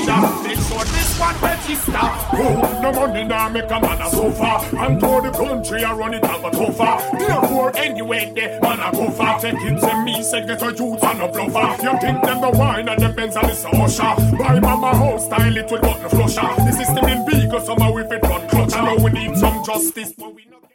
leader. Make sure this one register. Oh, no money now make a man a sofa. And to the country I run it up a tougher. Therefore anyway the man a go far. Take it to me say get a youth and a bluffer. You think them the wine and the Benz and it's a usher. Buy mama house style it with button flusher. The system in big or somehow if it run clutch. I know we need some justice but we not